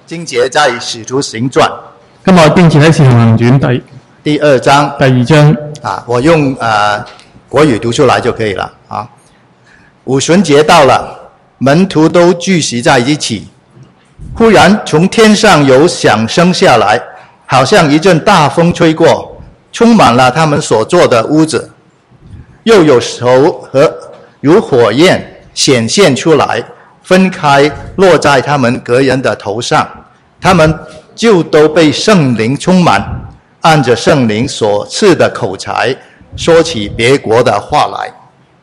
經節在《使徒行傳》。 今日我經節喺《使徒行傳》 第2章。 第2章啊，我用國語讀出來就可以了啊。五旬節到了，門徒都聚集在一起。忽然從天上有響聲下來，好像一陣大風吹過，充滿了他們所坐的屋子。又有手和如火焰顯現出來，分開落在他們各人的頭上，他們就都被聖靈充滿，按着聖靈所賜的口才說起別國的話來。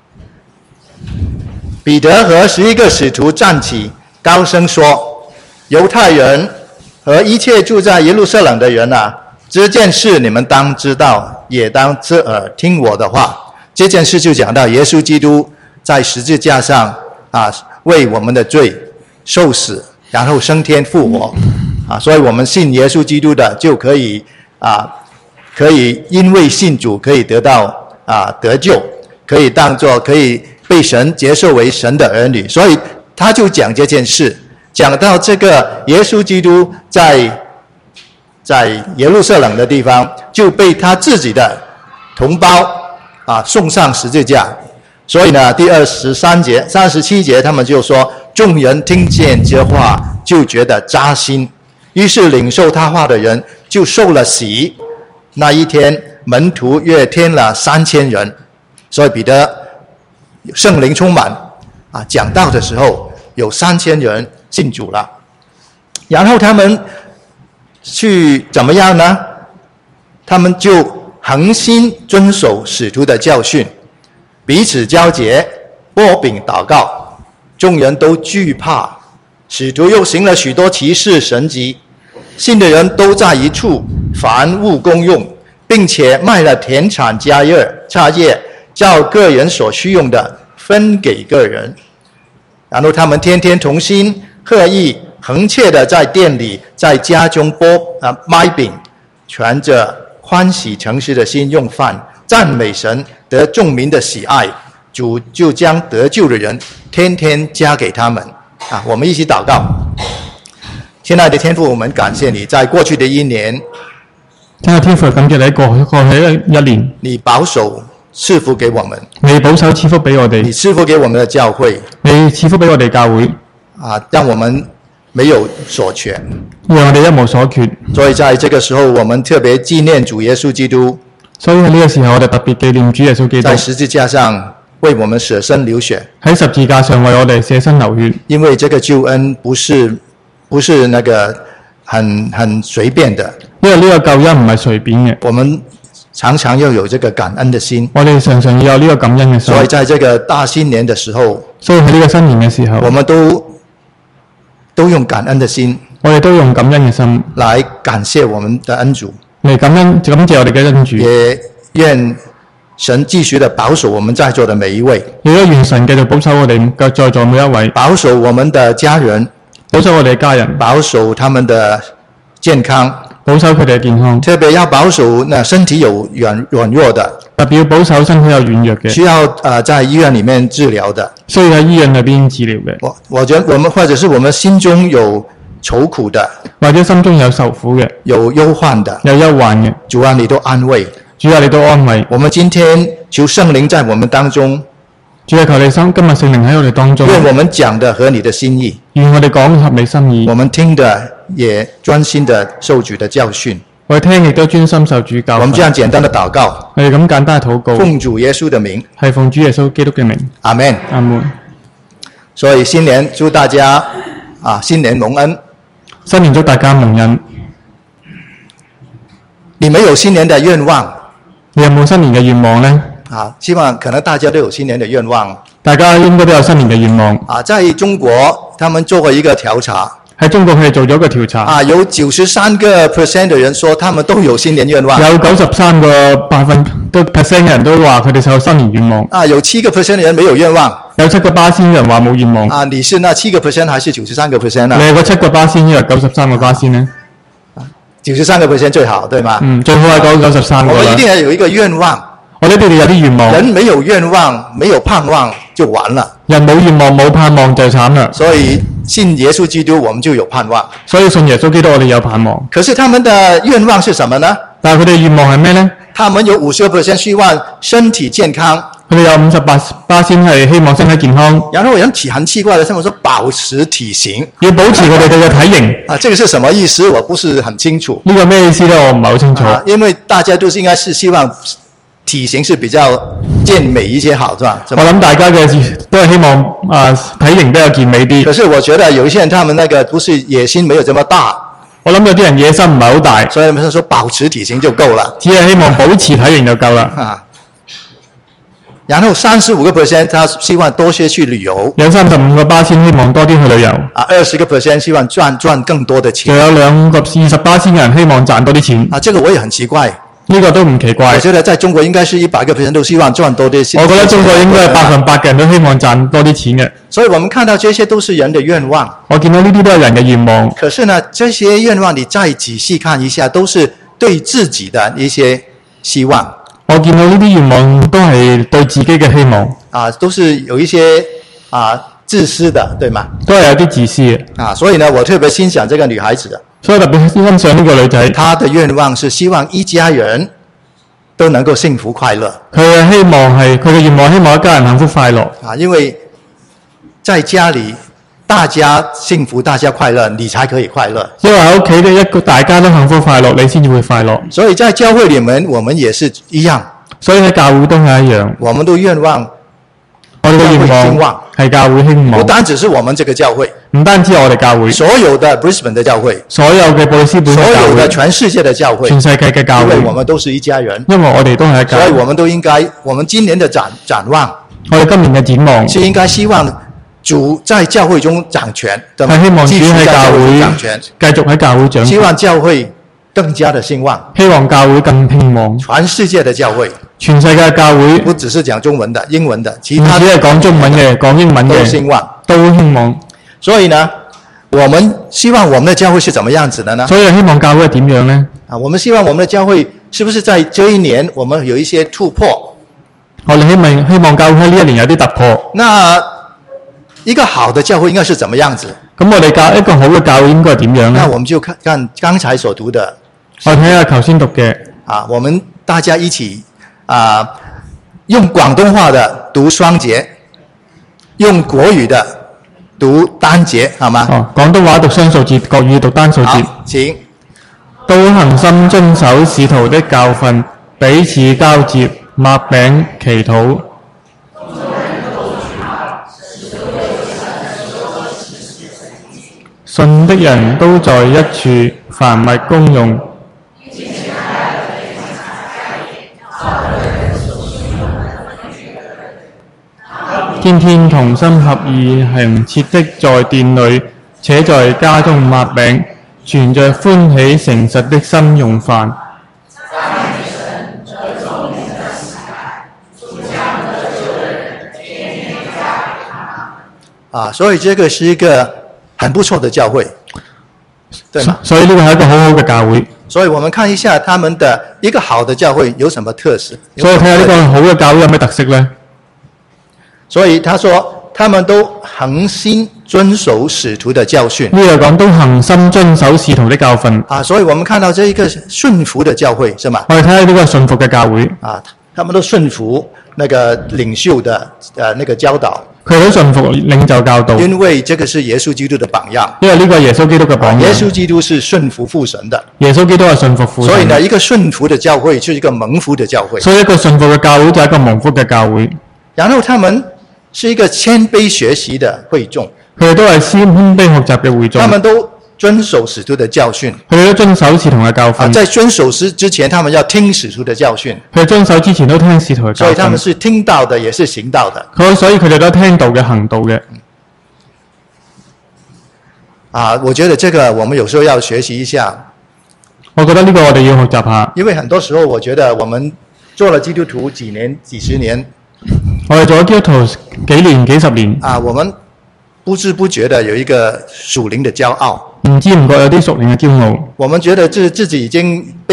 彼得和11個使徒站起，高聲說：猶太人和一切住在耶路撒冷的人啊，這件事你們當知道，也當側耳聽我的話。這件事就講到耶穌基督在十字架上為我們的罪受死，然後升天復活所以我們信耶穌基督的就可以因為信主可以得到得救，可以被神接受為神的兒女。所以他就講這件事，講到這個耶穌基督在耶路撒冷的地方就被他自己的同胞送上十字架。所以呢，第37節他們就說，眾人聽見這話就覺得扎心，於是領受他話的人就受了洗。那一天門徒約添了3000人。所以彼得聖靈充滿講道的時候有3000人信主了。然後他們去怎麼樣呢？他們就恆心遵守使徒的教訓，彼此交結，擘餅禱告，眾人都懼怕。使徒又行了許多奇事神蹟，信的人都在一處，凡物公用，並且賣了田產家業，照個人所需用的分給個人。然後他們天天同心合意，恆切的在店裡在家中賣餅，存着歡喜誠實的心用飯，讚美神，得眾民的喜愛。主就將得救的人天天加給他們。我們一起禱告。親愛的天父，我們感謝你，在過去的一年， 親愛的天父，感謝你過去一年， 你保守賜福給我們， 你保守賜福俾我哋， 你賜福給我們的教會， 你賜福俾我哋教會， 讓我們沒有所缺， 讓我哋一無所缺。 所以在這個時候，我們特別紀念主耶穌基督。 所以喺呢個時候，我哋特別紀念主耶穌基督， 在十字架上為我們捨身流血， 喺十字架上為我哋捨身流血。因為這個救恩不是那個很隨便的， 因為呢個救恩唔係隨便嘅。 我們常常要有這個感恩的心， 我哋常常要有呢個感恩嘅心。 所以在這個大新年的時候， 所以喺呢個新年嘅時候， 我們都用感恩的心， 我哋都用感恩嘅心來感謝我們的恩主， 嚟感謝我哋嘅恩主。 也願神繼續的保守我們在座的每一位， 亦都願神繼續保守我哋在座每一位， 保守我們的家人， 保守我哋嘅家人， 保守他們的健康， 保守佢哋嘅健康。 特別要保守那身體有軟弱的， 特別要保守身體有軟弱嘅， 需要在醫院裡面治療的， 需要喺醫院裏邊治療嘅。 我覺得或者是我們心中有愁苦的， 或者心中有受苦嘅， 有憂患的， 有憂患嘅， 主啊，你都安慰， 主啊，你都安慰。 我們今天求聖靈在我們當中， 主啊，求你今日聖靈喺我哋當中， 願我們講的合你的心意， 願我哋講合你心意， 我們聽的也專心的受主的教訓， 我哋聽亦都專心受主教訓。 我們這樣簡單的禱告， 我哋咁簡單嘅禱告， 奉主耶穌的名， 係奉主耶穌基督嘅名， 阿們， 阿門。 所以新年祝大家新年蒙恩， 新年祝大家蒙恩。 你們有新年的願望？ 你有冇新年嘅願望呢？ 希望可能大家都有新年的願望。 大家應該都有新年嘅願望。在中國，他們做過一個調查。 喺中國佢哋做咗一個調查。 有93% 的人說他們都有新年願望。 有93%嘅人都話佢哋有新年願望。 有7% 的人沒有願望。 有7%人話冇願望。 你是那7% 還是93%啊？ 你係個7%，抑或93%呢 ？93% 最好，對嗎？ 最好係講93%。 我們一定要有一個願望。 我哋有啲願望。 人沒有願望，沒有盼望就完了。 人冇願望冇盼望就慘啦。 所以信耶稣基督，我们就有盼望。 所以信耶穌基督，我哋有盼望。 可是他们的愿望是什么呢？ 但係佢哋願望係咩呢？ 他们有50%希望身体健康， 佢哋有58%係希望身體健康， 然后很奇怪的，他们说保持體型要保持佢哋嘅體型。 啊，这个是什么意思？我不是很清楚。 呢個咩意思呢？我唔係好清楚。 因为大家都是应该是希望体型是比較健美一些好，是吧？ 我諗大家嘅都係希望體型比較健美啲。 可是我覺得有一些人他們那個不是野心沒有這麼大， 我諗有啲人野心唔係好大， 所以他們說保持體型就夠了， 只係希望保持體型就夠啦。 啊，然後35%他希望多些去旅遊， 有35%希望多啲去旅遊， 啊，20%希望賺更多的錢， 仲有20%人希望賺多啲錢。 啊，這個我也很奇怪。 呢個都唔奇怪。 我覺得在中國應該是100%都希望賺多啲錢。 我覺得中國應該係100%嘅人都希望賺多啲錢嘅。 所以我們看到這些都是人的願望。 我見到呢啲都係人嘅願望。 可是呢，這些願望你再仔細看一下，都是對自己的一些希望。 我見到呢啲願望都係對自己嘅希望。 啊，都是有一些自私的，對嗎？ 都係有啲自私嘅。 啊，所以呢，我特別欣賞這個女孩子。 所以特別欣賞呢個女仔， 她的願望是希望一家人都能夠幸福快樂。 佢嘅希望係佢嘅願望，希望一家人幸福快樂。 啊，因為在家裡大家幸福，大家快樂，你才可以快樂。 因為喺屋企嘅一個大家都幸福快樂，你先至會快樂。 所以在教會裡面，我們也是一樣。 所以喺教會都係一樣。 我們都願望。 我哋嘅願望係教會興旺， 不單止是我們這個教會， 唔單止我哋教會， 所有的 Brisbane 的教會， 所有嘅布里斯本嘅教會， 所有的全世界的教會， 全世界嘅教會， 因為我們都是一家人， 因為我哋都係一家人， 所以我們都應該，我們今年的展望， 我哋今年嘅展望是應該希望主在教會中掌權， 係希望主喺教會掌權， 繼續喺教會掌權， 希望教會更加的興旺， 希望教會更興旺， 全世界的教會。 全世界嘅教會不只是講中文的，英文的，其他唔止係講中文嘅，講英文嘅都興旺， 都興旺。 所以呢，我們希望我們的教會是怎麼樣子的呢？ 所以希望教會係點樣呢？ 啊，我們希望我們的教會是不是在這一年我們有一些突破？ 我哋希望教會喺呢一年有啲突破。 那一個好的教會應該是怎麼樣子？ 咁我哋一個好嘅教會應該係點樣呢？ 那我們就看剛才所讀的。 我睇下頭先讀嘅。 啊，我們大家一起。用廣東話的讀雙節，用國語的讀單節，好嗎？ 哦，廣東話讀雙數節，國語讀單數節。 請。 都恆心遵守使徒的教訓，彼此交接，擘餅祈禱。信的人都在一處，凡物公用。天天同心合意行切的在殿裏，且在家中擘餅，存着歡喜誠實的心用飯。 啊，所以這個是一個很不錯的教會，對嗎？ 所以呢個係一個好好嘅教會。 所以我們看一下他們的一個好的教會有什麼特色。 所以睇下呢個好嘅教會有咩特色呢？ 所以他說，他們都恆心遵守使徒的教訓。 呢度講都恆心遵守使徒的教訓。 啊，所以我們看到這一個順服的教會，是嗎？ 我哋睇下呢個順服嘅教會。 啊，他們都順服那個領袖的那個教導。 佢都順服領袖教導。 因為這個是耶穌基督的榜樣。 因為呢個係耶穌基督嘅榜樣。 耶穌基督是順服父神的。 耶穌基督係順服父神。 所以呢，一個順服的教會就是一個蒙福的教會。 所以一個順服嘅教會就係一個蒙福嘅教會。 然後他們是一個謙卑學習的會眾， 佢哋都係謙卑學習嘅會眾。 他們都遵守使徒的教訓， 佢哋都遵守使徒嘅教訓。 在遵守之前，他們要聽使徒的教訓。 佢哋遵守之前都聽使徒嘅教訓。 所以他們是聽到的，也是行道的。 所以佢哋都聽道嘅，行道嘅。 啊，我覺得這個我們有時候要學習一下。 我覺得呢個我哋要學習下。 因為很多時候，我覺得我們做了基督徒幾年、幾十年。 我哋做咗基督徒幾年、幾十年。 啊，我們不知不覺的有一個屬靈的驕傲。 唔知唔覺有啲屬靈嘅驕傲。 我們覺得自己已經被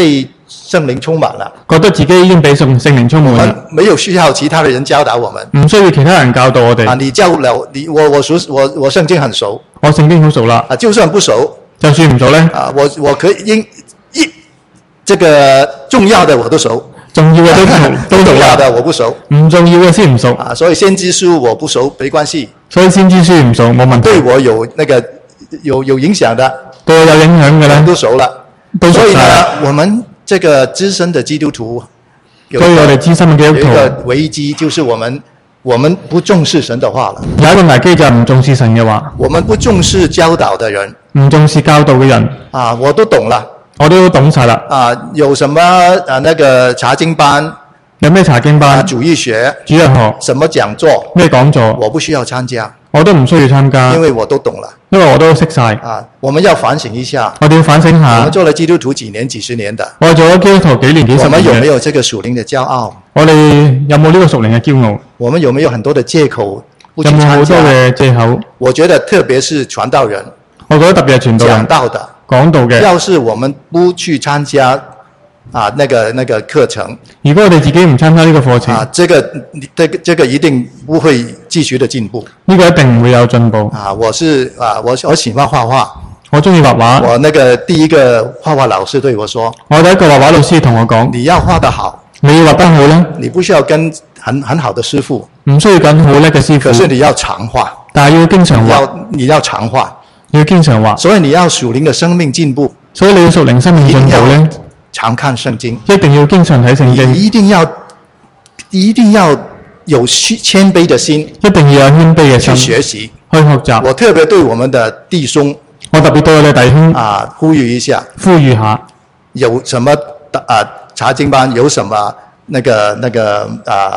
圣灵充满了， 覺得自己已經俾聖靈充我滿啦， 们没有需要其他的人教导我们唔需要其他人教導我哋。 啊。你教了你我圣經很熟我聖經好熟啦， 啊，就算不熟就算唔熟咧， 啊，我可以这个重要的我都熟， 重要嘅都熟都熟重要啦， 的我不熟唔重要嘅先唔熟， 啊。所以先知書我不熟没关系， 所以先知書唔熟冇問題。 对我有那个有影響的對我有影響嘅我咧， 都熟了。 都熟所以呢晒。， 我们这个资深的基督徒有所以我哋資深嘅基督有一个徒危机，就是我们不重視神的話了， 有一個危機就係唔重視神嘅話， 我們不重視教導的人唔重視教導嘅人， 啊，我都懂了我都懂晒啦。 啊。有什麼那個查經班有咩查經班、 主義學主日學、 什麼講座， 咩講座， 我不需要參加， 我都唔需要參加， 因為我都懂了因為我都識晒。 啊。我們要反省一下， 我哋要反省我下們，做了基督徒幾年幾十年的， 我哋做咗基督徒幾年幾我十年嘅， 們有沒有這個屬靈的驕傲？ 我哋有冇呢個屬靈嘅驕傲？ 我們有沒有很多的借口不去有冇好多參加？ 嘅藉口？ 我覺得特別是傳道人我覺得特別係傳道講人道的， 講道嘅。 要是我們不去參加啊那個課程如果我哋自己唔參加呢個課程， 啊，這個一定不會繼續的進步呢個一定唔會有進步。 啊。我喜歡畫畫， 我中意畫畫， 我那個第一個畫畫老師對我說， 我第一個畫畫老師同我講： 你要畫得好， 你要畫得好咧， 你不需要跟很好的師傅， 唔需要緊好叻嘅師傅， 可是你要常畫， 但係要經常畫， 你要常畫， 要經常畫。 所以你要屬靈的生命進步， 所以你要屬靈生命進步咧， 常看聖經， 一定要經常睇聖經， 你一定要有謙卑的心一定要有謙卑嘅去心學習。 去學習。 我特別對我們的弟兄我特別對我哋弟兄啊呼籲一下， 呼籲下， 有什麼查經班，有什麼那個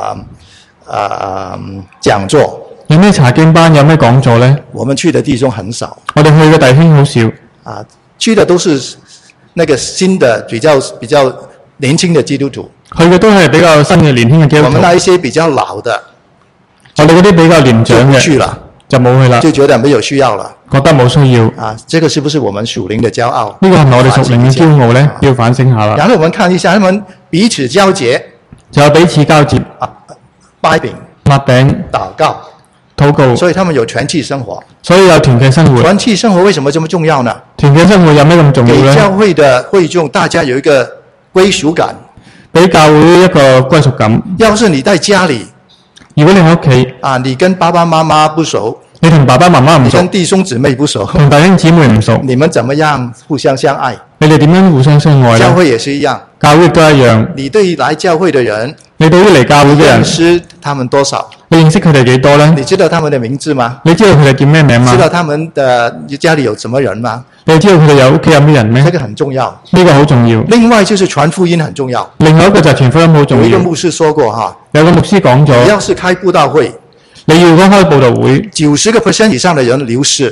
講座， 有咩查經班，有咩講座咧？ 我們去的弟兄很少我哋去嘅弟兄好少， 啊，去的都是那個新的比較年輕的基督徒， 去嘅都係比較新嘅年輕嘅基督徒。 我們那一些比較老的我哋嗰啲比較年就長嘅不去了， 就冇去啦， 就覺得沒有需要了覺得冇需要。 啊。這個是不是我們屬靈的驕傲？ 呢個係咪我哋屬靈嘅驕傲咧？ 啊要反省下啦。 然後我們看一下他們彼此交結就有彼此交接、 啊，掰餅、 擘餅、 禱告， 禱告， 所以他們有團契生活。 所以有團契生活。 團契生活為什麼這麼重要呢？ 團契生活有咩咁重要給咧？ 教會的會眾大家有一個歸屬感。 俾教會一個歸屬感。 要是你在家裡如果你喺屋企， 啊，你跟爸爸媽媽不熟， 你同爸爸媽媽唔熟你跟，弟兄姊妹不熟， 同弟兄姊妹唔熟， 你們怎麼樣互相相愛？ 你哋點樣互相相愛咧？ 教會也是一樣， 教會亦都一樣。 你對來教會的人你對於嚟教會嘅人認，識他們多少？ 你認識佢哋幾多咧？ 你知道他們的名字嗎？ 你知道佢哋叫咩名嘛知？道他們的家裡有什麼人嗎？ 你知道佢哋有屋企有咩人咩？ 這個很重要。 呢個好重要。 另外就是傳福音很重要。 另外一個就係傳福音好有重要。 一個牧師說過哈， 有個牧師講你咗， 要是開佈道會你要講開佈道會 ，90% 以上的人流失，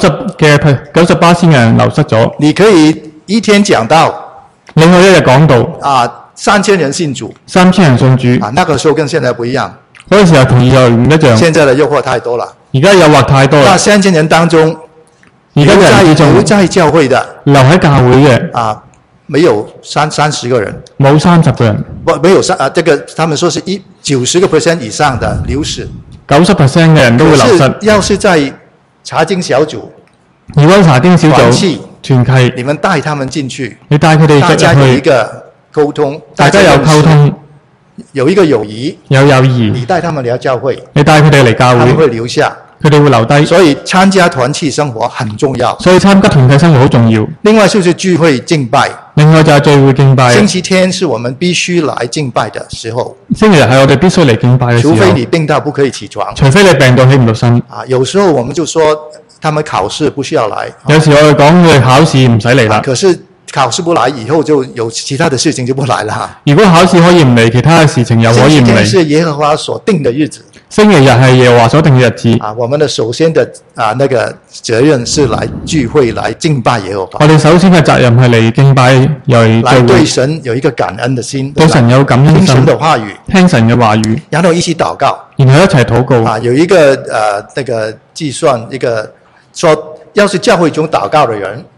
98%嘅人流失咗， 你可以一天講道你可以一日講道啊，3000人信主 ，3000人信主， 啊，那個時候跟現在不一樣， 嗰個時候同以後唔一樣。 現在的誘惑太多了。 而家誘惑太多那啦， 3000人當中， 而家嘅人之中留在教會的留喺教會嘅啊，沒有30個人， 冇30個人沒有這個他們說是90% 以上的流失。 ，90% 嘅人都會流可是失。 要是在查經小組， 如果查經小團契組團契， 你們帶他們進去， 你帶佢大家哋入去， 有一個溝通， 大家有溝通， 有一個友誼， 有友誼， 你帶他們嚟教會， 你帶佢哋嚟教他們會， 會留下。 佢哋會留低。 所以參加團契生活很重要。 所以參加團契生活好重要。 另外就是聚會敬拜， 另外就係聚會敬拜。 星期天是我們必須來敬拜的時候， 星期日係我哋必須嚟敬拜嘅時候， 除非你病到不可以起床除非你病到起唔到身。 啊。有時候我們就說他們考試不需要來， 有時我哋講佢哋考試唔使嚟啦。 可是考試不來以後就有其他的事情就不來了。 如果考試可以唔嚟，其他嘅事情又可以唔嚟。 星期天是耶和華所定的日子星期日係耶和華所定嘅日子。 啊。我們的首先的那個責任是來聚會來敬拜耶和華， 我哋首先嘅責任係嚟敬拜，又嚟來對聚會， 神有一個感恩的心， 對神有感恩聽神心， 的話語， 聽神嘅話語， 然後一起禱告。 然後一齊禱告。 啊，有一個那個計算，一個說，要是教會中禱告的人，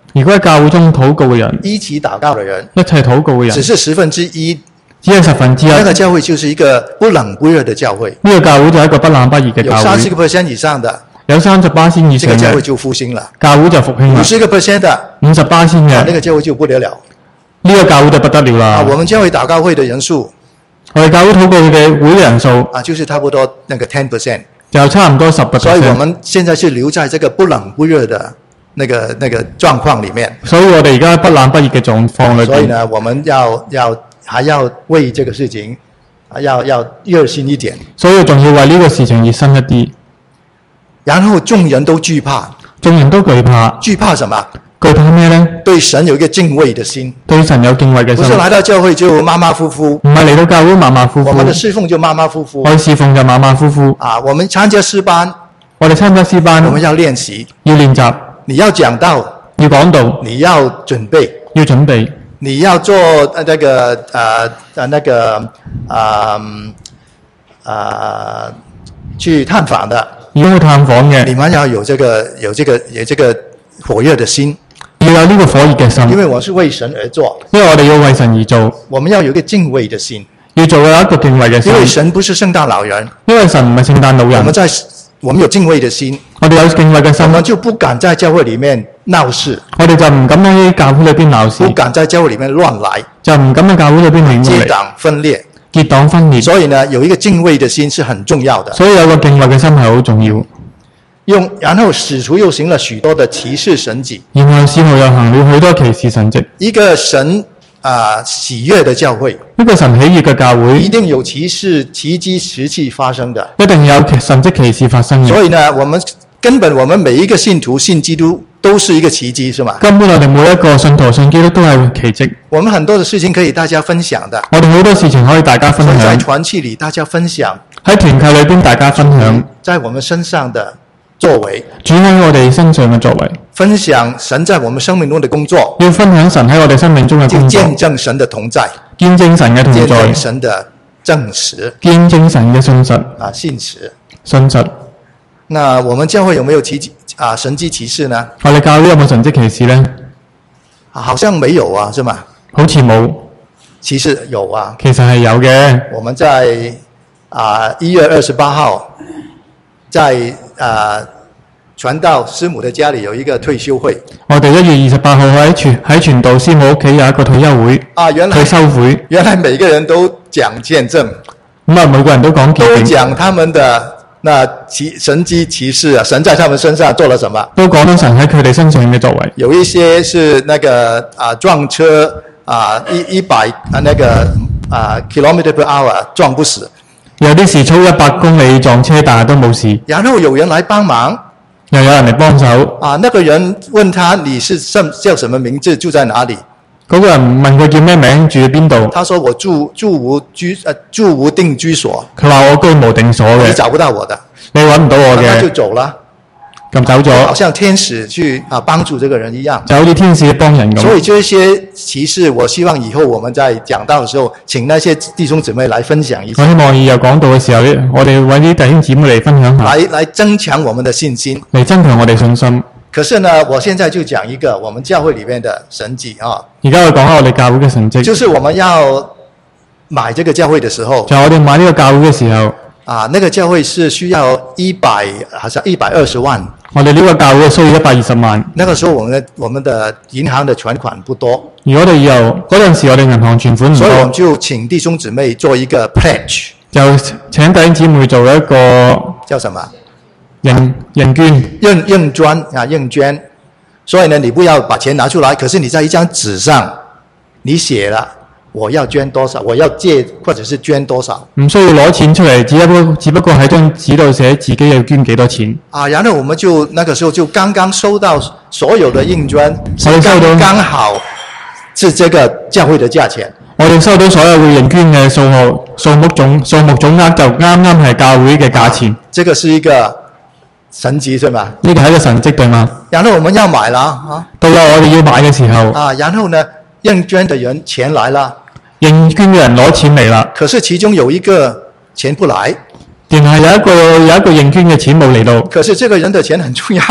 如果喺教會中禱告嘅人， 一起祷告的人， 一齊禱告嘅人， 只是1/10， 只係1/10， 那個教會就是一個不冷不熱的教會。 呢個教會就係一個不冷不熱嘅有教會。 30% 以上的， 有30%以上嘅這個教會就復興了。 教會就復興啦。 50% 的， 50%嘅那個教會就不得了。 呢個教會就不得了啦。 我們教會禱告會的人數我哋教會禱告嘅會人數就是差不多那個 10%， 就差唔多10%。 所以我們現在是留在這個不冷不熱的那個狀況裡面。 所以我哋而家不冷不熱嘅狀況裏邊。 所以呢，我們還要為這個事情要熱心一點。 所以仲要為呢個事情熱心一啲。 然後眾人都懼怕。 眾人都懼怕。 懼怕什麼？ 懼怕咩呢？ 對神有一個敬畏的心。 對神有敬畏嘅心。 不是來到教會就馬馬虎虎。 唔係嚟到教會馬馬虎虎。 我們的侍奉就馬馬虎虎。 我哋侍奉就馬馬虎虎。 我們參加詩班。 我哋參加詩班。 我們要練習。 要練習。你要講道。 要講道。 你要準備。 要準備。 你要做去探訪的。 要去探訪嘅。 你們要有這個火熱的心。 要有呢個火熱嘅心。 因為我是為神而做。 因為我哋要為神而做。 我們要有一個敬畏的心。 要做有一個敬畏嘅心。 因為神不是聖誕老人。 因為神唔係聖誕老人。 我們有敬畏的心。 我哋有敬畏嘅心。 我們就不敢在教會裡面鬧事。 我哋就唔敢喺教會裏邊鬧事。 不敢在教會裡面亂來。 就唔敢喺教會裏邊亂嚟。 結黨分裂。 結黨分裂。 所以呢，有一個敬畏的心是很重要的。 所以有個敬畏嘅心係好重要。 然後使徒又行了許多的奇事神蹟。 然後使徒又行了許多奇事神蹟。 一個神喜悅的教會。 一個神喜悅嘅教會。 一定有奇事、奇蹟、實際發生的。 一定有神蹟奇事發生嘅。 所以呢，我們每一個信徒信基督都是一個奇蹟，是嗎？ 根本我哋每一個信徒信基督都係奇蹟。我們很多的事情可以大家分享的。 我哋好多事情可以大家分享。 在團契裡大家分享。 喺團契裏邊大家分享。 在我們身上的作為。 主喺我哋身上嘅作為。 分享神在我們生命中的工作。 要分享神喺我哋生命中嘅工作。 見證神的同在。 見證神嘅同在。 見證神的證實。 見證神嘅信實。 信實。 信實。 那我們教會有沒有神蹟奇事呢？ 我哋教會有冇神蹟奇事呢？ 好像沒有啊，是嗎？ 好似冇。 其實有啊。 其實係有嘅。 我們在1月28號，在傳道師母的家裡有一個退休會。 我哋1月28號喺傳道師母屋企有一個退休會。退休會。 原來每個人都講見證。 咁每個人都講見證。 都講他們的神蹟奇事啊，神在他們身上做了什麼？ 都講到神喺佢哋身上嘅作為。 有一些是撞車100kilometer per hour 撞不死。 有啲時速100公里撞車，但係都冇事。 然後有人來幫忙。 又有人嚟幫手。 那個人問他你是叫什麼名字，住在哪裡？ 嗰個人問佢叫咩名，住喺邊度？ 他說我住無定居所。 佢話我居無定所嘅。 你找不到我的。 你揾唔到我嘅。 他就走了。 咁走咗。 好像天使去幫助這個人一樣。 就好似天使幫人咁。 所以這些奇事，我希望以後我們在講道的時候，請那些弟兄姊妹來分享一下。 我希望以後講道嘅時候，我哋揾啲弟兄姊妹嚟分享下。 來增強我們的信心。 嚟增強我哋信心。 可是呢，我現在就講一個我們教會裡面的神蹟啊。 而家我講下我哋教會嘅神蹟。 就是我們要買這個教會的時候。 就我哋買呢個教會嘅時候。 那個教會是需要好像120萬。 我哋呢個教會需要120萬。 那個時候我們的銀行的存款不多。 而我哋嗰陣時我哋銀行存款唔多。 所以我們就請弟兄姊妹做一個 pledge。 就請弟兄姊妹做一個叫什麼？ 認捐。 認捐。所以呢，你不要把錢拿出來，可是你在一張紙上，你寫了我要捐多少，我要借或者是捐多少。 唔需要攞錢出嚟，只不過喺張紙度寫自己要捐幾多錢。 然後我們就那個時候就剛剛收到所有的認捐，剛好是這個教會的價錢。 我哋收到所有嘅認捐嘅數目總額就啱啱係教會嘅價錢。 這個是一個神蹟，對嗎？ 呢個係一個神蹟，對嗎？ 然後我們要買了到咗我哋要買嘅時候。 然後呢，認捐的人錢來了。 認捐嘅人攞錢嚟啦。 可是其中有一個錢不來。 然後有一個認捐嘅錢冇嚟到。 可是這個人的錢很重要。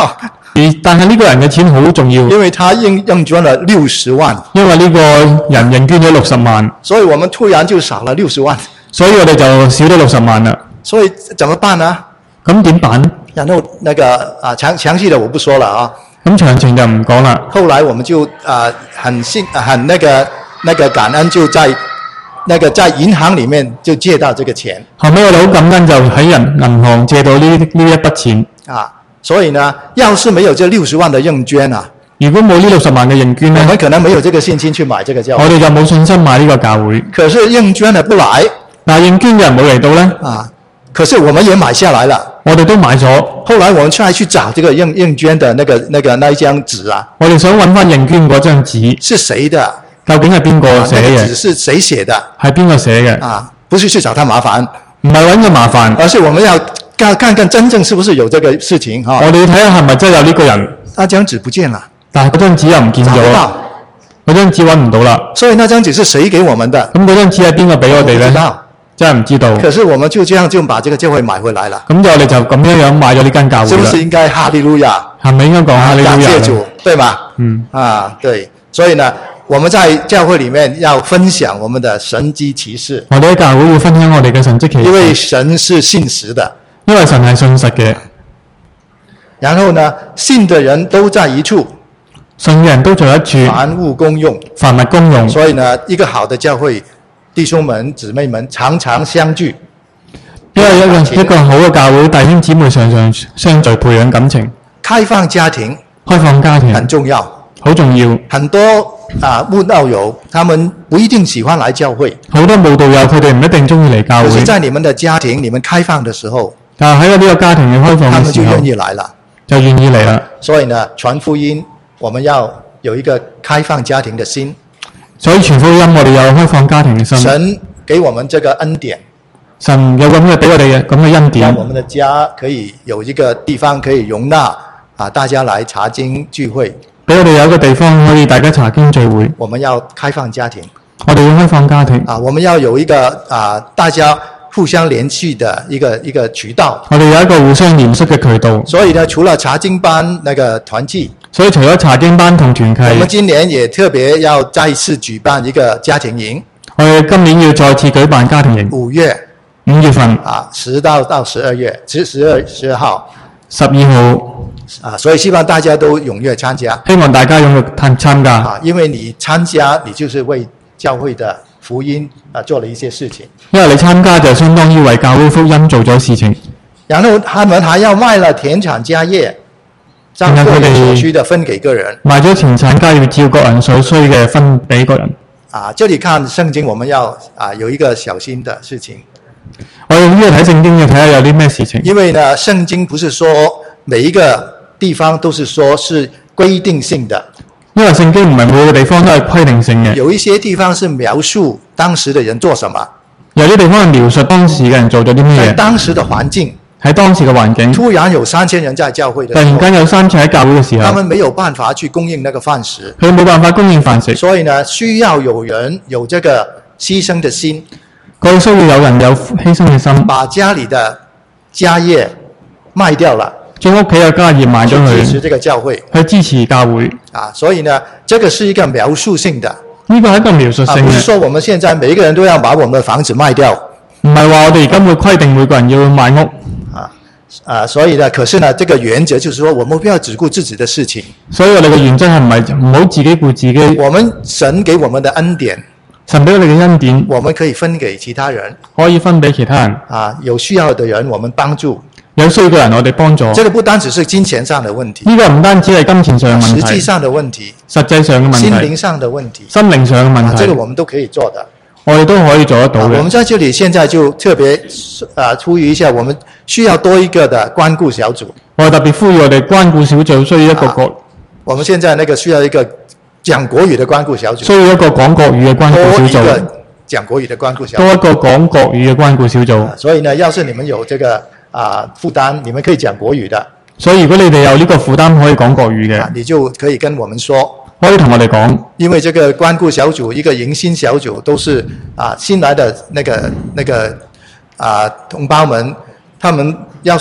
但係呢個人嘅錢好重要， 因为他认捐了60萬， 因為呢個人認捐咗60萬， 所以我们突然就少了60萬， 所以我哋就少咗60萬啦。 所以怎么办呢？ 咁點辦？ 然后那个详细的我不说了啊。 咁詳情就唔講啦。 后来我们就很那个感恩，就在在银行里面就借到这个钱後尾我哋好感恩，就喺銀行借到呢一筆錢。 啊。所以呢，要是没有这60萬的認捐啊， 如果冇呢60萬嘅認捐咧， 我們可能沒有這個信心去買這個教會。 我哋就冇信心買呢個教會。 可是認捐的不來但係認捐嘅人冇嚟到咧， 可是我們也買下來了。 我哋都買咗。 後來我們再去找這個認捐的那一張紙啊， 我哋想揾翻認捐嗰張紙是誰的？ 究竟係邊個寫那個嘅？ 紙是誰寫的？ 係邊個寫嘅？ 不是去找他麻煩， 唔係揾佢麻煩， 而是我們要看看真正是不是有這個事情哈。 我哋要睇下係咪真係有呢個人。 那張紙不見了， 但係嗰張紙又唔見咗，嗰張紙揾唔到啦。 所以那張紙是誰給我們的？ 咁嗰張紙係邊個俾我哋咧？真係唔知道。 可是我們就這樣就把這個教會買回來了。 咁就我哋就咁樣買咗呢間教會啦。 是不是應該哈利路亞？ 係咪應該講哈利路亞？ 感謝主，對嗎？對。所以呢，我們在教會裡面要分享我們的神蹟奇事。 我哋喺教會要分享我哋嘅神蹟奇事。 因為神是信實的。 因為神係信實嘅。 然後呢，信的人都在一處， 信嘅人都在一處， 凡物公用， 凡物公用。 所以呢，一個好的教會，弟兄們姊妹們常常相聚。 因為一個好嘅教會，弟兄姊妹常常相聚，培養感情。 開放家庭很重要， 好重要。 很多慕道友，他們不一定喜歡來教會。 好多慕道友，佢哋唔一定中意嚟教會。 可是在你們的家庭，你們開放的時候， 但係喺呢個家庭嘅開放嘅時候， 他們就願意來了。 就願意嚟啦。 所以呢，傳福音我們要有一個開放家庭的心。 所以傳福音我哋有開放家庭嘅心。 神給我們這個恩典， 神有咁嘅俾我哋嘅咁嘅恩典， 讓我們的家可以有一個地方可以容納大家來查經聚會。 俾我哋有一個地方可以大家查經聚會。 我們要開放家庭。 我哋要開放家庭。 我們要有一個大家互相聯繫的一個渠道。 我哋有一個互相聯繫嘅渠道。 所以呢，除了查經班那個團契， 所以除咗查經班同團契， 我們今年也特別要再一次舉辦一個家庭營。 我哋今年要再次舉辦家庭營。 5月份 10到12月12號 ，12號所以希望大家都踴躍參加。 希望大家踴躍參加。 因為你參加，你就是為教會的福音做了一些事情。 因為你參加就相當於為教會福音做咗事情。 然後他們還要賣了田產家業，將個人所需的分給個人。 賣咗田產家業，照個人所需嘅分俾個人。 這裡看聖經，我們要有一個小心的事情。 我哋呢個睇聖經要睇下有啲咩事情。 因為呢，聖經不是說每一個地方都是說是規定性的。 因為聖經唔係每個地方都係規定性嘅。 有一些地方是描述當時的人做什麼。 有啲地方係描述當時嘅人做咗啲咩嘢。 在當時的環境。 喺當時嘅環境。 突然有3000人在教會的時候。 突然間有3000喺教會嘅時候。 他們沒有辦法去供應那個飯食。 佢冇辦法供應飯食。 所以呢，需要有人有這個犧牲的心。 佢需要有人有犧牲嘅心。 把家裡的家業賣掉了。 將屋企嘅家業賣咗去。 支持這個教會。 去支持教會。 所以呢，這個是一個描述性的。 呢個係一個描述性嘅。 不是說我們現在每一個人都要把我們的房子賣掉。 唔係話我哋而家會規定每個人要賣屋。 所以呢，可是呢，這個原則就是說，我們不要只顧自己的事情。 所以我哋嘅原則係唔好自己顧自己。 我們神給我們的恩典， 神俾我哋嘅恩典， 我們可以分給其他人。 可以分俾其他人。 有需要的人，我們幫助。 有需要嘅人，我哋幫助。 這個不單只是金錢上的問題。 呢個唔單止係金錢上嘅問題。 實際上的問題。 實際上嘅問題。 心靈上的問題。 心靈上嘅問題。 這個我們都可以做的。 我哋都可以做得到嘅。 我們在這裡現在就特別呼籲一下，我們需要多一個的關顧小組。 我哋特別呼籲我哋關顧小組需要一個我們現在那個需要一個講國語的關顧小組。 需要一個講國語嘅關顧小組。 多一個講國語的關顧小組。 多一個講國語嘅關顧小組。 所以呢，要是你們有這個負擔，你們可以講國語的。 所以如果你哋有呢個負擔可以講國語嘅， 你就可以跟我們說。 可以同我哋講， 因為這個關顧小組，一個迎新小組，都是新來的那個同胞們，他們要是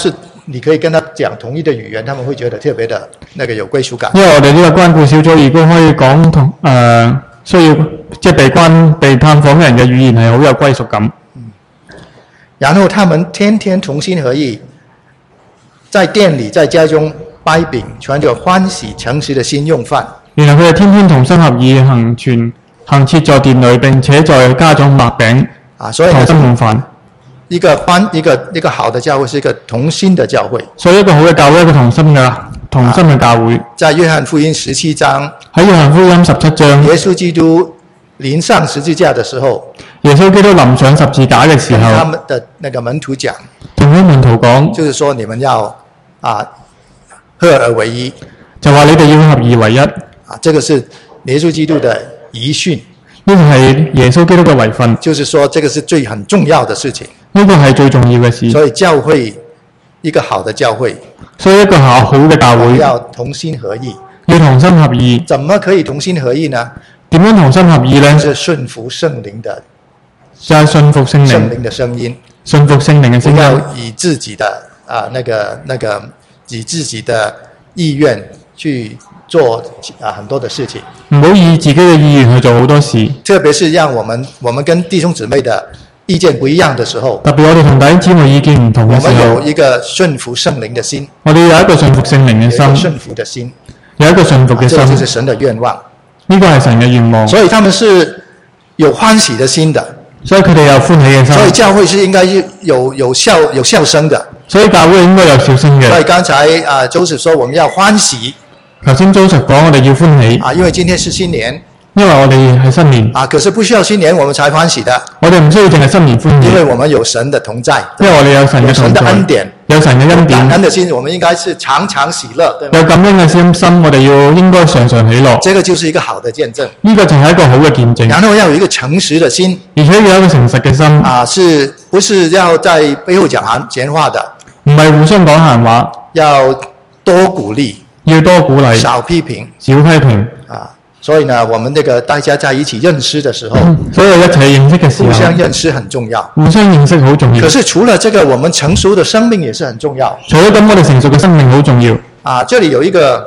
你可以跟他讲同一的语言，他们会觉得特別的那個有歸屬感。 因為我哋呢個關顧小組，如果可以講同需要即係被探訪嘅人嘅語言係好有歸屬感。 然後他們天天同心合意，在店裏在家中掰餅，存着歡喜誠實的心用飯。 然後佢哋天天同心合意行設在店裏，並且在家中擘餅， 所以同心用飯。 一個好的教會是一個同心的教會。 所以一個好嘅教會，一個同心嘅教會。 在約翰福音17章， 喺約翰福音17章， 耶穌基督臨上十字架的時候， 耶穌基督臨上十字架嘅時候， 他們的那個門徒講， 同啲門徒講， 就是說你們要合而為一， 就話你哋要合而為一。 這個是耶穌基督的遺訓， 呢個係耶穌基督嘅遺訓， 就是說這個是最很重要的事情。 呢個係最重要嘅事。 所以教會一個好的教會， 所以一個好嘅教會要同心合意。 要同心合意。 怎麼可以同心合意呢？ 點樣同心合意呢？ 是順服聖靈的， 就係順服聖靈的聲音， 順服聖靈嘅聲音。 不要以自己的以自己的意願去做很多的事情。 唔好以自己嘅意願去做好多事。 特別是讓我們跟弟兄姊妹的意見不一樣的時候， 特別我哋同弟兄姊妹意見唔同嘅時候， 我們有一個順服聖靈的心， 我哋有一個順服聖靈嘅心， 順服的心， 有一個順服嘅心， 這就是神的願望。 呢個係神嘅願望。 所以他們是有歡喜的心的， 所以佢哋有歡喜嘅心。 所以教會是應該有笑聲的。 所以教會應該有笑聲嘅。 所以剛才Joseph 說我們要歡喜。 頭先Joseph講我哋要歡喜。 因為今天是新年。 因為我哋係新年。 可是不需要新年我們才歡喜的。 我哋唔需要淨係新年歡喜。 因為我們有神的同在。 因為我哋有神嘅同在。 有神的恩典。 有神嘅恩典。 感恩的心，我們應該是常常喜樂，對嗎？ 有感恩嘅心，我哋應該常常喜樂。 這個就是一個好的見證。 呢個就係一個好嘅見證。 然後要有一個誠實的心。 而且要有一個誠實嘅心。 是不是要在背後講閒話的？ 唔係互相講閒話。 要多鼓勵。 要多鼓勵。 少批評。 少批評。 所以呢，我們大家在一起認識的時候， 所以一齊認識嘅時候， 互相認識很重要。 互相認識好重要。 可是除了這個，我們成熟的生命也是很重要。 除咗咁，我哋成熟嘅生命好重要。 這裡有一個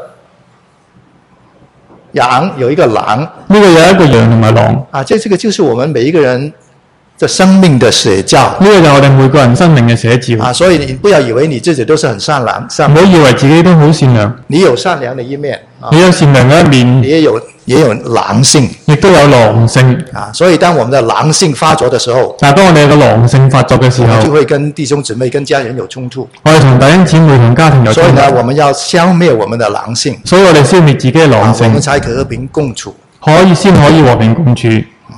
羊，有一個狼。 呢個有一個羊同埋狼。 這個就是我們每一個人的生命的寫照。 呢個就係我哋每個人生命嘅寫照。 所以你不要以為你自己都是很善良。 唔好以為自己都好善良。 你有善良的一面。 你有善良嘅一面。 也有狼性， 亦都有狼性。 所以當我們的狼性發作的時候， 但係當我哋有個狼性發作嘅時候， 就會跟弟兄姊妹、跟家人有衝突。 我哋同弟兄姊妹同家庭有衝突。 所以呢，我們要消滅我們的狼性。 所以我哋消滅自己嘅狼性， 我們才可和平共處。 先可以和平共處。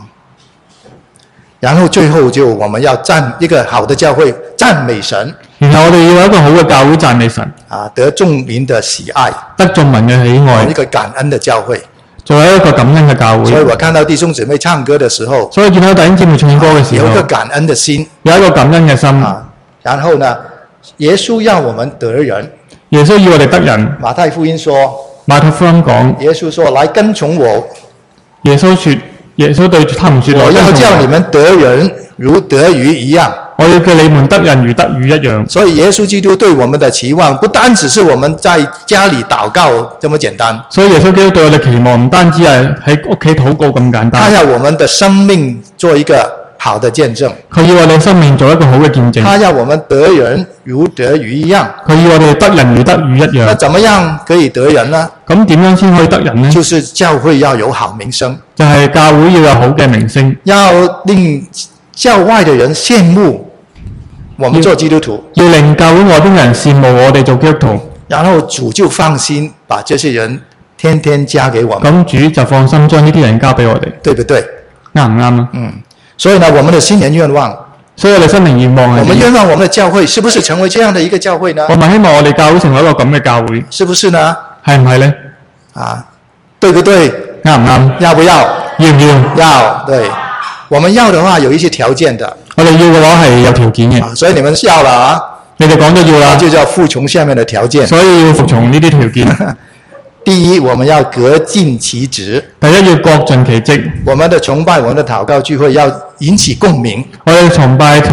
然後最後我們要一個好的教會讚美神。 然後我哋要有一個好嘅教會讚美神。 得眾民的喜愛。 得眾民嘅喜愛。 一個感恩的教會。 仲有一個感恩嘅教會。 所以我看到弟兄姊妹唱歌的時候， 所以見到弟兄姊妹唱歌嘅時候， 有一個感恩的心。 有一個感恩嘅心。 然後呢，耶穌要我們得人。 耶穌要我哋得人。 馬太福音說。 馬太福音講。 耶穌說：來跟從我。 耶穌說。耶穌對他們說： 我要叫你們得人如得魚一樣。 我要叫你們得人如得魚一樣。 所以耶穌基督對我們的期望，不單只是我們在家裏禱告這麼簡單。 所以耶穌基督對我哋期望唔單止係喺屋企禱告咁簡單。 他要我們的生命做一個好的見證。 佢要我哋生命做一個好嘅見證。 他要我們得人如得魚一樣。 佢要我哋得人如得魚一樣。 那怎麼樣可以得人呢？ 咁點樣先可以得人呢？ 就是教會要有好名聲。 就係教會要有好嘅名聲。 要令教外的人羨慕我們做基督徒。 要令教會外邊人羨慕我哋做基督徒。 然後主就放心把這些人天天加給我們。 咁主就放心將呢啲人交俾我哋。 對不對？ 啱唔啱啊？ 所以呢，我們的新年願望。 所以我哋新年願望係。 我們願望我們的教會是不是成為這樣的一個教會呢？ 我們希望我哋教會成為一個咁嘅教會。 是不是呢？ 係唔係呢？ 對不對？ 啱唔啱？ 要不要？ 要唔要？ 要。對，我們要的話有一些條件的。 我哋要嘅話係有條件嘅。 所以你們要了啊？ 你哋講咗要啦， 就要服從下面的條件。 所以要服從呢啲條件。 第一，我們要各盡其職。 第一要各盡其職。 我們的崇拜、我們的禱告聚會要引起共鳴。 我哋崇拜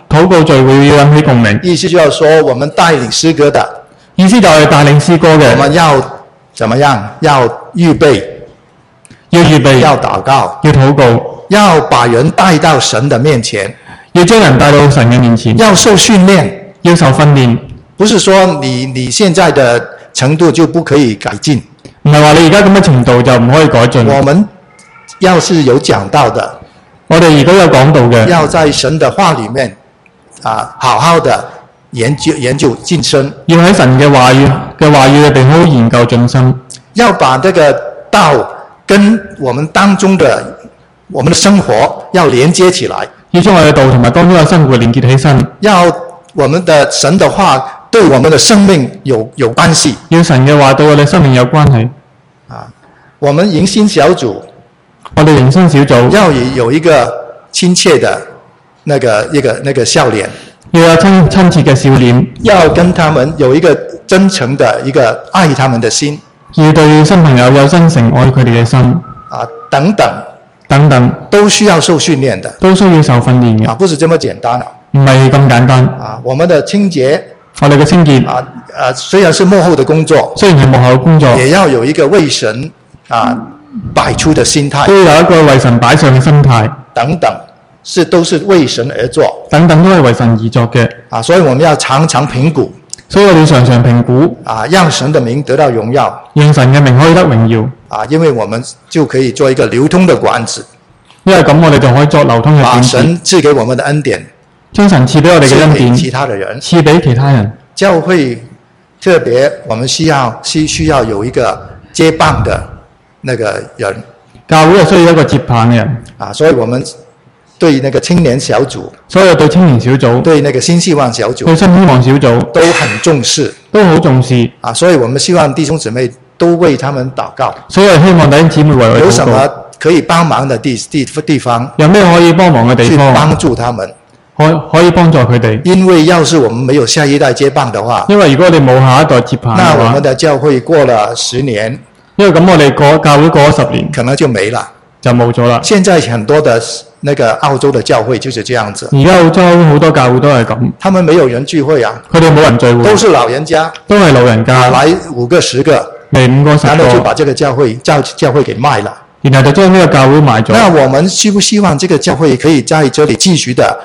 禱告聚會要引起共鳴， 意思就要說，我們帶領詩歌的， 意思就係帶領詩歌嘅， 我們要怎麼樣？要預備， 要預備， 要禱告， 要禱告， 要把人帶到神的面前， 要將人帶到神嘅面前， 要受訓練， 要受訓練， 不是說你現在的程度就不可以改進。 唔係話你而家咁嘅程度就唔可以改進。 我們要是有講道的， 我哋如果有講道嘅， 要在神的話裡面好好的研究進深， 要喺神嘅話語裏邊好好研究進深， 要把這個道跟我們當中的我們的生活要連接起來， 要將我哋嘅道同埋當中嘅生活連結起身， 要我們的神的話對我們的生命有關係， 要神嘅話對我哋生命有關係。 我們迎新小組， 我哋迎新小組要有一個親切的那個笑臉， 要有親切嘅笑臉， 要跟他們有一個真誠的一個愛他們的心， 要對新朋友有真誠愛佢哋嘅心， 等等都需要受訓練的， 都需要受訓練嘅， 不是這麼簡單唔係咁簡單。 我們的清潔， 我哋嘅清潔雖然是幕後的工作， 雖然係幕後嘅工作， 也要有一個為神擺出的心態， 都有一個為神擺上嘅心態， 等等都是為神而做， 等等都係為神而作嘅。 所以我們要常常評估， 所以我哋常常評估， 讓神的名得到榮耀， 讓神嘅名可以得榮耀， 因為我們就可以做一個流通的管子， 因為咁我哋就可以作流通嘅管子，把神賜給我們的恩典， 將神賜俾我哋嘅恩典， 其他的人， 賜俾其他人。 教會特別我們需要有一個接棒的那個人， 教會係需要一個接棒嘅人， 所以我們對那個青年小組， 所以對青年小組， 對那個新希望小組， 對新希望小組都很重視， 都好重視。 所以我們希望弟兄姊妹都為他們禱告。 所以希望弟兄姊妹為我哋禱告。 有什麼可以幫忙的地方？ 有咩可以幫忙嘅地方？ 去幫助他們。 可以幫助佢哋。 因為要是我們沒有下一代接棒的話， 因為如果我哋冇下一代接棒嘅話， 那我們的教會過了10年， 因為咁我哋教會過咗10年， 可能就沒了， 就冇咗啦。 現在很多的那個澳洲的教會就是這樣子。 而家澳洲好多教會都係咁， 他們沒有人聚會啊， 佢哋冇人聚會， 都是老人家， 都係老人家， 來5個10個， 嚟5個10個， 然後就把這個教會給賣了， 然後就將呢個教會賣咗。 那我們希不希望這個教會可以在這裡繼續的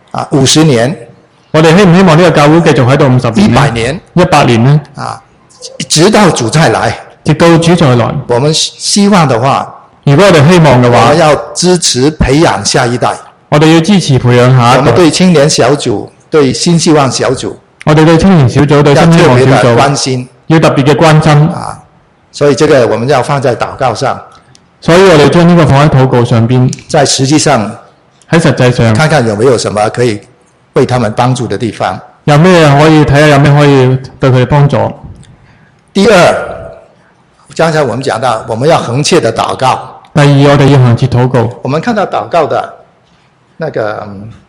50年？ 我哋希唔希望呢個教會繼續喺度50年 100年 ？100年呢？ 直到主再來， 直到主再來。 我們希望的話， 如果我哋希望嘅話， 我們要支持培養下一代。 我哋要支持培養下一代。 我們對青年小組、對新希望小組， 我哋對青年小組、對新希望小組要特別的關心， 要特別嘅關心。 所以這個我們要放在禱告上。 所以我哋將呢個放喺禱告上邊。 在實際上， 喺實際上， 看看有沒有什麼可以為他們幫助的地方。 有咩可以睇下？有咩可以對佢哋幫助？ 第二，剛才我們講到，我們要恆切的禱告。 第二，我哋要恆切禱告。 我們看到禱告的那個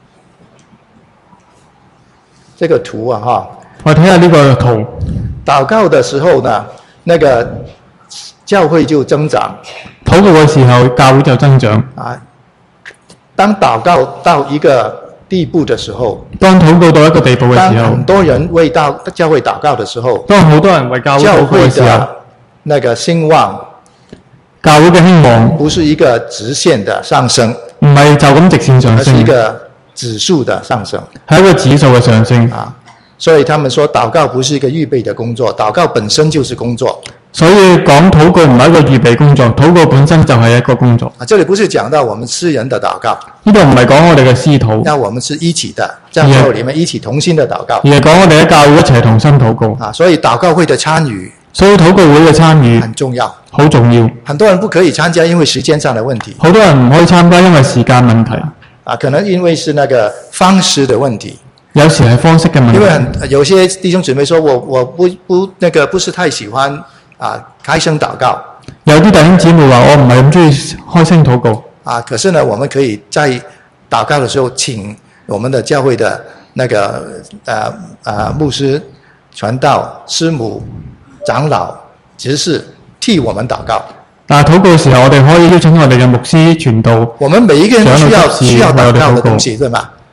這個圖啊， 我睇下呢個圖。 禱告的時候呢，那個教會就增長。 禱告嘅時候，教會就增長。 當禱告到一個地步的時候， 當禱告到一個地步嘅時候， 當很多人為教會禱告的時候， 當好多人為教會禱告嘅時候， 那個興旺， 教會嘅興旺不是一個直線的上升， 唔係就咁直線上升， 而是一個指數的上升， 係一個指數嘅上升。 所以他們說禱告不是一個預備的工作，禱告本身就是工作。 所以講禱告唔係一個預備工作，禱告本身就係一個工作。 這裡不是講到我們私人的禱告， 呢度唔係講我哋嘅私禱， 那我們是一起的，在教會裡面一起同心的禱告， 而係講我哋喺教會一齊同心禱告。 所以禱告會的參與， 所以禱告會嘅參與很重要， 好重要。 很多人不可以參加，因為時間上的問題。 好多人唔可以參加，因為時間問題。 可能因為是那個方式的問題。 有時係方式嘅問題。 因為有些弟兄姊妹說我不是太喜歡開聲禱告。 有啲弟兄姊妹話我唔係咁中意開聲禱告。 可是呢，我們可以在禱告的時候請我們的教會的那個牧師、傳道、師母、長老、執事替我們禱告。但係禱告嘅時候，我哋可以邀請我哋嘅牧師、傳道。 我們每一個人都需要禱告的東西，對嗎？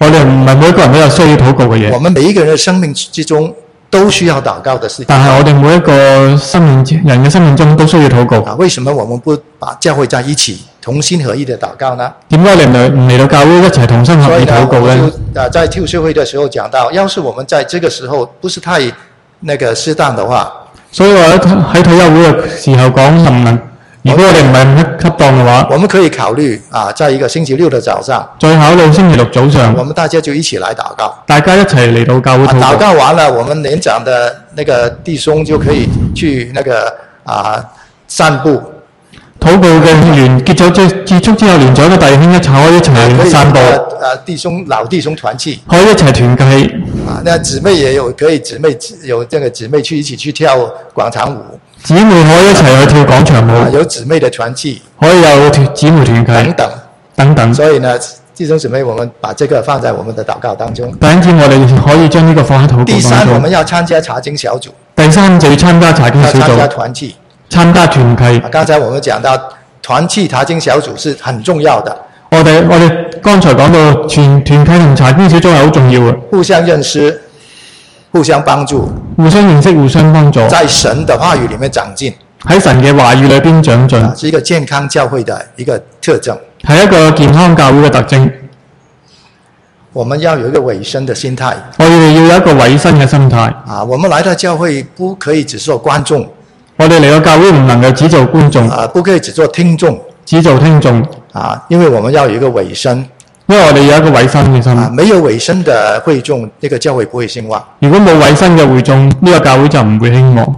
我哋唔係每一個人都有需要禱告嘅嘢， 我们每一个人的生命之中都需要祷告的事情。 但係我哋每一個人嘅生命中都需要禱告。 啊，为什么我们不把教会在一起同心合意的祷告呢？ 點解我哋唔嚟到教會一齊同心合意所以呢， 禱告呢？ 我就在跳社會的時候講到，要是我們在這個時候不是太適當的話， 所以我喺退休會嘅時候講能唔能，如果我哋唔係恰當嘅話， 我們可以考慮啊，在一個星期六的早上， 再考慮星期六早上， 我們大家就一起來禱告。 大家一齊嚟到教會禱禱告。 告完了，我們年長的那個弟兄就可以去散步。 禱告嘅完結束之後，年長嘅弟兄一齊可以一齊散步， 老弟兄團契， 可以一齊團契。 那姊妹也有可以姊妹去一起去跳廣場舞。 姊妹可以一齊去跳廣場舞， 有姊妹的團契， 可以有姊妹團契等等。 所以呢，弟兄姊妹，我們把這個放在我們的禱告當中。 第一，我哋可以將呢個放喺禱告當中。 第三，我們要參加查經小組。 第三就要參加查經小組， 參加團契， 參加團契。 剛才我們講到團契查經小組是很重要的。 我哋剛才講到團契同查經小組係好重要嘅， 互相認識，互相幫助， 互相認識，互相幫助， 在神的話語裡面長進， 喺神嘅話語裏邊長進， 是一個健康教會的一個特徵， 係一個健康教會嘅特徵。 我們要有一個委身的心態， 我哋要有一個委身嘅心態。 我們來到教會不可以只做觀眾， 我哋嚟到教會唔能夠只做觀眾， 不可以只做聽眾，因為我們要有一個委身。 因為我哋有一個委身嘅心。 沒有委身的會眾，呢個教會不會興旺。 如果冇委身嘅會眾，呢個教會就唔會興旺。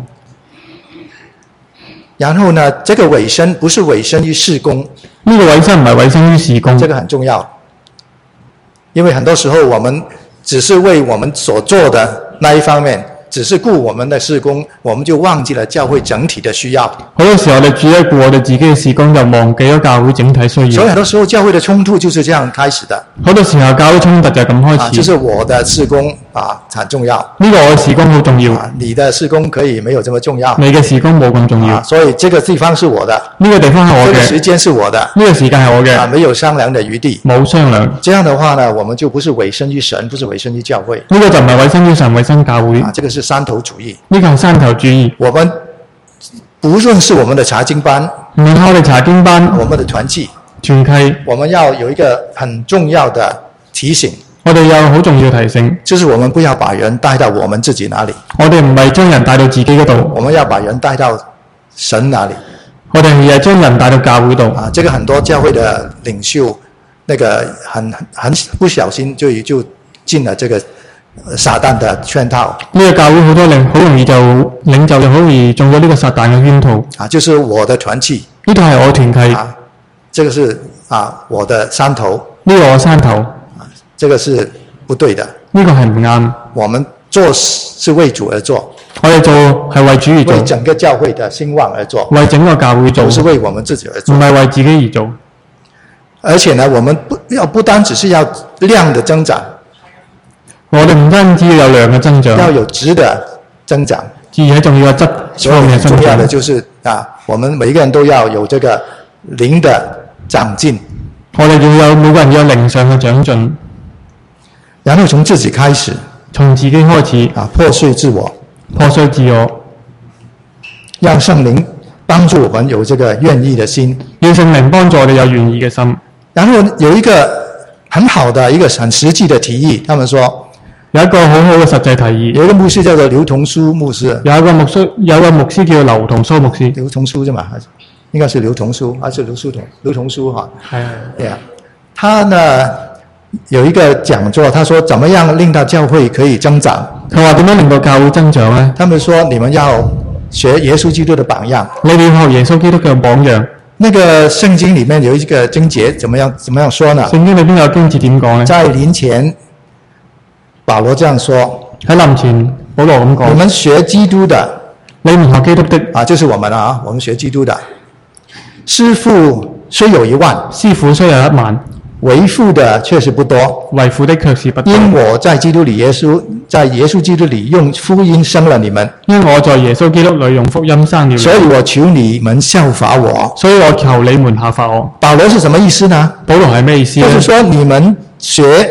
然後呢，這個委身不是委身於事工， 呢個委身唔係委身於事工， 這個很重要。因為很多時候我們只是為我們所做的那一方面，只是顧我們的事工，我們就忘記了教會整體的需要。 好多時候我哋只係顧我哋自己嘅事工，就忘記咗教會整體需要。 所以很多時候教會的衝突就是這樣開始的。 好多時候教會衝突就係咁開始。 就是我的事工很重要。 呢個我嘅事工好重要。 你的事工可以沒有這麼重要。 你嘅事工冇咁重要。 所以這個地方是我的。 呢個地方係我嘅。 這個時間是我的。 呢個時間係我嘅。 沒有商量的餘地。 冇商量。 這樣的話呢，我們就不是委身於神，不是委身於教會。 呢個就唔係委身於神，委身教會。 這個是山頭主義。 呢個係山頭主義。 我們不論是我們的查經班， 唔係我哋查經班， 我們的團契， 我們要有一個很重要的提醒。 我哋有好重要提醒， 就是我們不要把人帶到我們自己那裡。 我哋唔係將人帶到自己嗰度， 我們要把人帶到神那裡。 我哋係將人帶到教會度。 這個很多教會的領袖，那個很不小心就進了這個撒旦的圈套。 呢個教會好多好容易就領袖就好容易中咗呢個撒旦嘅圈套。 就是我的團契， 呢個係我團契。 這個是我的山頭， 呢個我山頭。 這個是不對的。 呢個係唔啱。 我們做是為主而做。 我哋做係為主而做。 為整個教會的興旺而做。 為整個教會做。 不是為我們自己而做。 唔係為自己而做。 而且呢，我們不單只是要量的增長。 我哋唔單止要有量嘅增長， 要有質的增長， 而且仲要有質方面嘅增長。 重要的就是我們每一個人都要有這個靈的長進。 我哋要有每個人要有靈上嘅長進， 然後從自己開始， 從自己開始破碎自我， 破碎自我， 讓聖靈幫助我們有這個願意的心， 讓聖靈幫助我哋有願意嘅心。 然後有一個很好的一個很實際的提議，他們說。 有一個好好嘅實際提議， 有一個牧師叫做劉同書牧師， 有一個牧師叫劉同書牧師， 劉同書啫嘛，應該是劉同書，還是劉同書哈？係啊，他呢有一個講座，他說怎麼樣令到教會可以增長？ 佢話點樣令到教會增長呢？ 他們說你們要學耶穌基督的榜樣， 你哋要學耶穌基督嘅榜樣。 那個聖經裡面有一個經節，怎麼樣說呢？ 聖經裏邊有經節點講呢？ 在臨前。保羅這樣說， 喺臨前保羅咁講， 你們學基督的， 你們學基督的就是我們我們學基督的。師傅雖有1萬， 師傅雖有1萬， 為父的卻是不多， 為父的卻是不多。 因我在基督裡在耶穌基督裡用福音生了你們， 因我在耶穌基督裡用福音生了你們， 所以我求你們效法我， 所以我求你們效法我。 保羅是什麼意思呢？ 保羅係咩意思呢？ 就是說你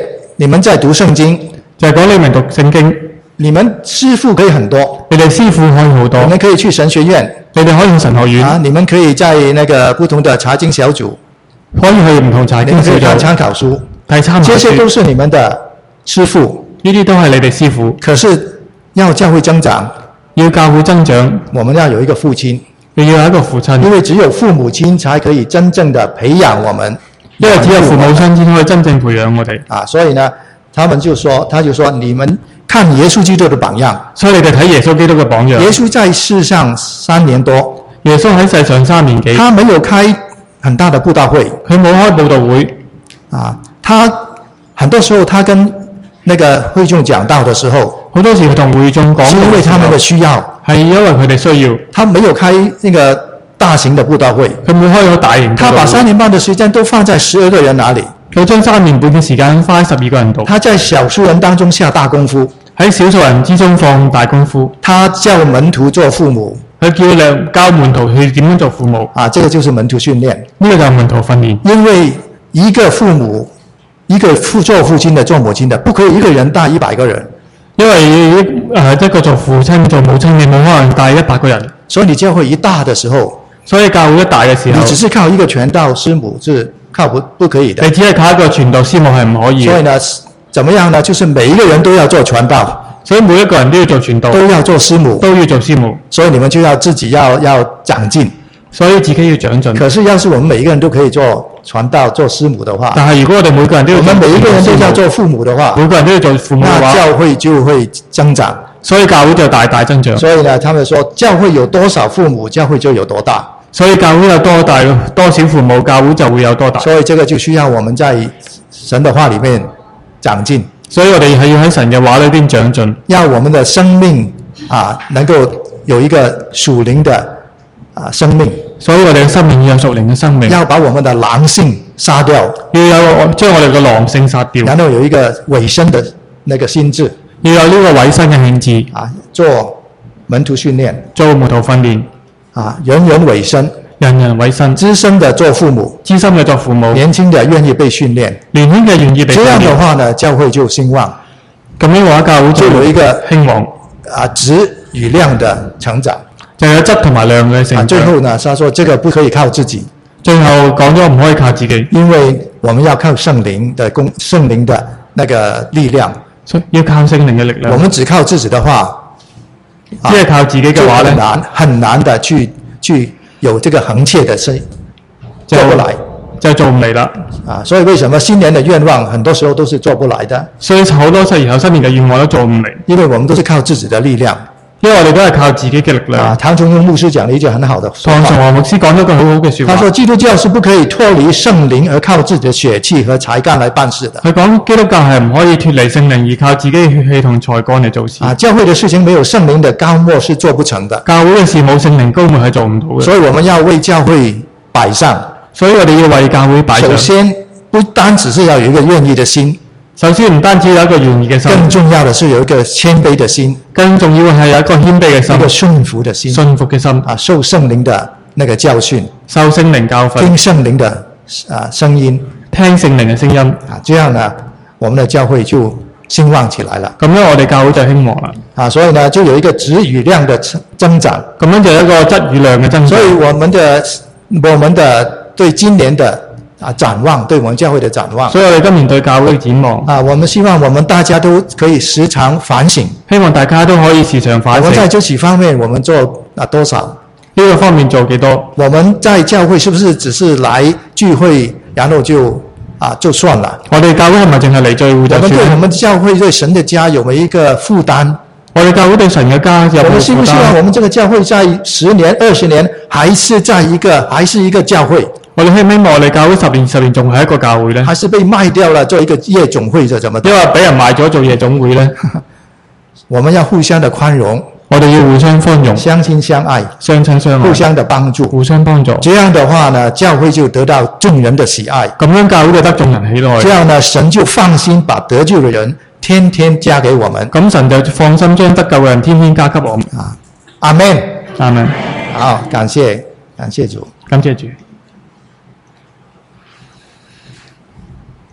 你们在讀聖經， 就係講你們讀聖經， 你們師傅可以很多， 你哋師傅可以好多， 你們可以去神學院， 你哋可以去神學院， 啊，你們可以在那個不同的查經小組， 可以去唔同查經小你們可以看組參考書， 睇參考這些都書， 是你們的師傅。 呢啲都係你哋師傅。 可是要教會增長， 要教會增長， 我們要有一個父親， 你要有一個父親， 因為只有父母親才可以真正的培養我們， 因為只有父母親先可以真正培養我哋。 啊，所以呢，他就說你們看耶穌基督的榜樣， 所以你哋睇耶穌基督嘅榜樣。 耶穌在世上3年多， 耶穌喺世上3年幾， 他沒有開很大的佈道會， 佢冇開佈道會， 啊，他很多時候他跟那個會眾講道的時候， 好多時佢同會眾講， 是因為他們的需要， 係因為佢哋需要， 他沒有開那個大型的佈道會， 佢冇開咗大型佈道會。 他把3年半的時間都放在12個人那裡， 佢將3年半嘅時間花喺12個人度， 他在少數人當中下大功夫， 喺少數人之中放大功夫。 他叫門徒做父母， 佢教門徒去點樣做父母， 啊，這個就是門徒訓練。 呢個就係門徒訓練。 因為一個父母，一個做父親的、做母親的，不可以一個人帶100個人， 因為一個做父親、做母親，你冇可能帶100個人， 所以你教會一大的時候， 所以教會一大嘅時候， 你只是靠一個傳道師母是靠不可以的。 你只係靠一個傳道師母係唔可以嘅。 所以呢，怎麼樣呢？就是每一個人都要做傳道， 所以每一個人都要做傳道， 都要做師母， 都要做師母。 所以你們就要自己要長進。 所以自己要長進。 可是要是我們每一個人都可以做傳道、做師母的話， 但係如果我哋每個人都要我們每一個人都要做父母的話， 每個人都要做父母嘅那話， 教會就會增長。 所以教會就大大增長。 所以呢，他們說教會有多少父母，教會就有多大。 所以教會有多少父母，教會就會有多大。 所以這個就需要我們在神的話裡面長進。 所以我哋係要喺神嘅話裏邊長進， 要我們的生命啊，能夠有一個屬靈的生命。 所以我哋嘅生命要有屬靈嘅生命， 要把我們的狼性殺掉， 要將我哋嘅狼性殺掉， 然後有一個委身的那個心智， 要有呢個委身嘅興致啊，做門徒訓練， 做門徒訓練， 啊，人人委身， 人人委身， 資深的做父母， 資深嘅做父母， 年輕的願意被訓練， 年輕嘅願意被訓練。 這樣的話呢，教會就興旺， 咁樣嘅話，教會就有一個興旺， 啊，質與量的成長。 就有質同埋量嘅成長。 最後呢，他說這個不可以靠自己。 最後講咗唔可以靠自己， 因為我們要靠聖靈的那個力量。 要靠聖靈嘅力量。 我們只靠自己的話， 只係靠自己嘅話咧， 很難的去有這個恆切的事，做不來， 就做唔嚟啦。 啊，所以為什麼新年的願望很多時候都是做不來的？ 所以好多時候新年嘅願望都做唔嚟， 因為我們都是靠自己的力量。 因為我哋都係靠自己嘅力量。 啊，唐崇榮牧師講了一句很好的說話。 唐崇榮牧師講咗句好好嘅説話。 他說基督教是不可以脫離聖靈而靠自己的血氣和才幹來辦事的。 佢講基督教係唔可以脫離聖靈而靠自己嘅血氣同才幹嚟做事。 啊，教會的事情沒有聖靈的膏抹是做不成的。 教會嘅事冇聖靈膏抹係做唔到嘅。 所以我們要為教會擺上。 所以我哋要為教會擺上。 首先不單只是要有一個願意的心。 首先唔單止有一個願意嘅心， 更重要的是有一個謙卑的心， 更重要係有一個謙卑嘅心， 一個順服的心， 順服嘅心啊，受聖靈的那個教訓， 受聖靈教訓， 聽聖靈的聲音， 聽聖靈嘅聲音， 啊，這樣呢，我們的教會就興旺起來了。 咁樣我哋教會就興旺啦。 啊，所以呢，就有一個質與量的增長， 咁樣就有一個質與量嘅增長。 所以我們的對今年的展望，對我們教會的展望。 所以我哋今年對教會嘅展望。 啊，我們希望我們大家都可以時常反省。 希望大家都可以時常反省。 我們在這幾方面，我們做多少？ 呢個方面做幾多？ 我們在教會是不是只是來聚會，然後就算了？ 我哋教會係咪淨係嚟聚會就算？ 我們教會對神的家有沒有一個負擔？ 我哋教會對神嘅家有冇負擔？ 我們希不希望我們這個教會在10年、20年還是一個教會？ 我哋希唔希望我哋教會10年、20年仲係一個教會呢？ 還是被賣掉了做一個夜總會就怎麼？ 因為俾人賣咗做夜總會呢？ 我們要互相的寬容， 我哋要互相寬容， 相親相愛， 相親相愛， 互相的幫助， 互相幫助。 這樣的話呢，教會就得到眾人的喜愛。 咁樣教會就得眾人喜愛。 這樣呢，神就放心把得救的人天天加給我們。 咁神就放心將得救嘅人天天加給我們。 啊，阿們， 阿們。 好，感謝主， 感謝主。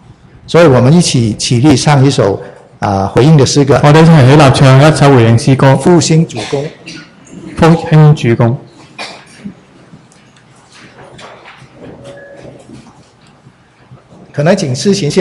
所以我们一起起立唱一首回應嘅詩歌。 我哋一齊起立唱一首回應詩歌， 復興主攻。 復興主攻。 可能請詩琴先。